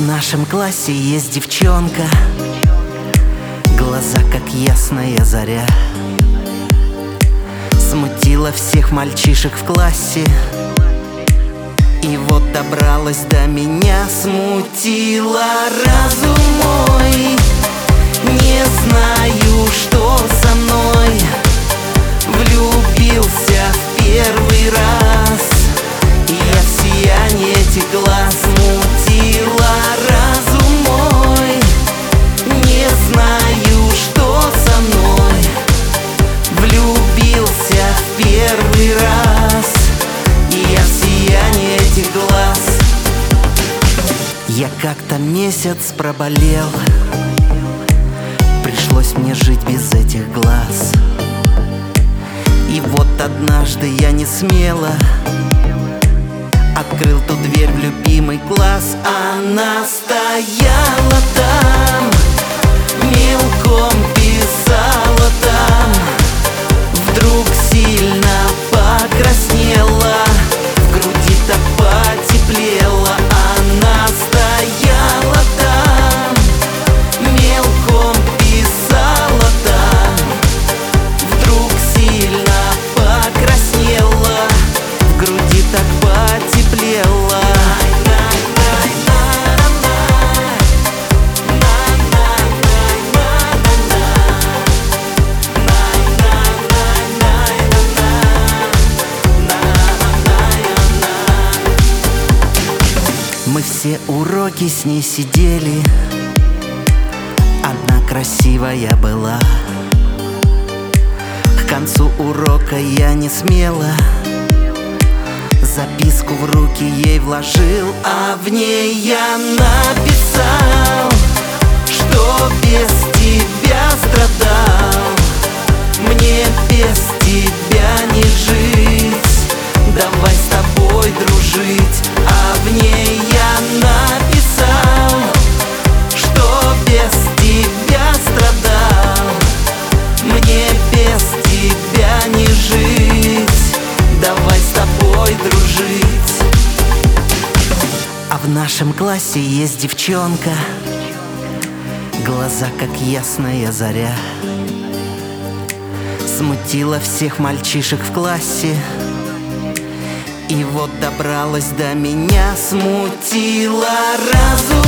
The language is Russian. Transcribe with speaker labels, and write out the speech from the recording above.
Speaker 1: В нашем классе есть девчонка, глаза как ясная заря, смутила всех мальчишек в классе. И вот добралась до меня, смутила разум мой. Не знаю, что со мной, влюбился в первый раз. И я в сиянии этих глаз, смутила разум мой. Не знаю, что со мной, влюбился в первый раз. И я в сиянии этих глаз. Я как-то месяц проболел, пришлось мне жить без этих глаз. И вот однажды я не смело открыл ту дверь в любимый класс. Она стояла там, мелком писала там. Вдруг сильно покраснела, в груди-то потеплело. Она стояла там, мелком писала там. Вдруг сильно покраснела, в груди так потеплело. Мы все уроки с ней сидели, одна красивая была. К концу урока я не смело записку в руки ей вложил, а в ней я написал, что без тебя страдал. Мне без тебя не жить, давай с тобой дружить. А в ней я написал, что без тебя страдал. Мне без тебя не жить, давай с тобой дружить. А в нашем классе есть девчонка, глаза как ясная заря, смутила всех мальчишек в классе. И вот добралась до меня, смутила разум